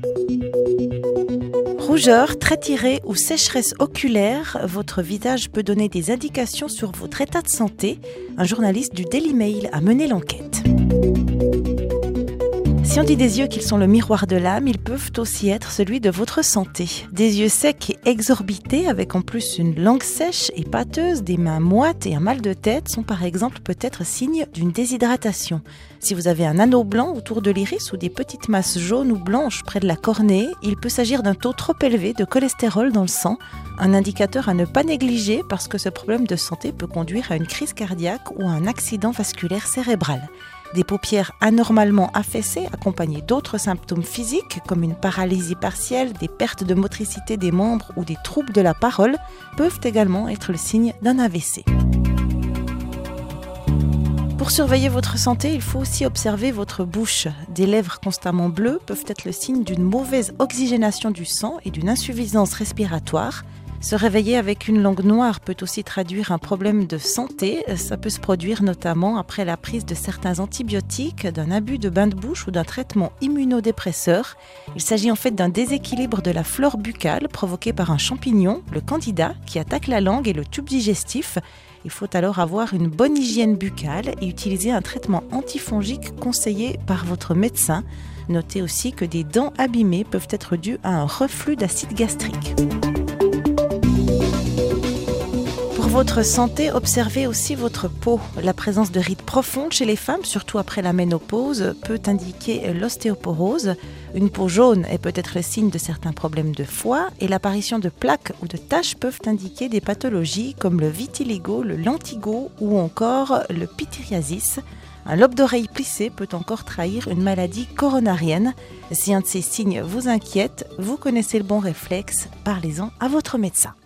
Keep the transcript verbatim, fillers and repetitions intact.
Rougeur, traits tirés ou sécheresse oculaire, votre visage peut donner des indications sur votre état de santé. Un journaliste du Daily Mail a mené l'enquête. Si on dit des yeux qu'ils sont le miroir de l'âme, ils peuvent aussi être celui de votre santé. Des yeux secs et exorbités, avec en plus une langue sèche et pâteuse, des mains moites et un mal de tête sont par exemple peut-être signes d'une déshydratation. Si vous avez un anneau blanc autour de l'iris ou des petites masses jaunes ou blanches près de la cornée, il peut s'agir d'un taux trop élevé de cholestérol dans le sang, un indicateur à ne pas négliger parce que ce problème de santé peut conduire à une crise cardiaque ou à un accident vasculaire cérébral. Des paupières anormalement affaissées, accompagnées d'autres symptômes physiques comme une paralysie partielle, des pertes de motricité des membres ou des troubles de la parole, peuvent également être le signe d'un A V C. Pour surveiller votre santé, il faut aussi observer votre bouche. Des lèvres constamment bleues peuvent être le signe d'une mauvaise oxygénation du sang et d'une insuffisance respiratoire. Se réveiller avec une langue noire peut aussi traduire un problème de santé. Ça peut se produire notamment après la prise de certains antibiotiques, d'un abus de bain de bouche ou d'un traitement immunodépresseur. Il s'agit en fait d'un déséquilibre de la flore buccale provoqué par un champignon, le candida, qui attaque la langue et le tube digestif. Il faut alors avoir une bonne hygiène buccale et utiliser un traitement antifongique conseillé par votre médecin. Notez aussi que des dents abîmées peuvent être dues à un reflux d'acide gastrique. Pour votre santé, observez aussi votre peau. La présence de rides profondes chez les femmes, surtout après la ménopause, peut indiquer l'ostéoporose. Une peau jaune est peut-être le signe de certains problèmes de foie et l'apparition de plaques ou de taches peuvent indiquer des pathologies comme le vitiligo, le lentigo ou encore le pityriasis. Un lobe d'oreille plissé peut encore trahir une maladie coronarienne. Si un de ces signes vous inquiète, vous connaissez le bon réflexe, parlez-en à votre médecin.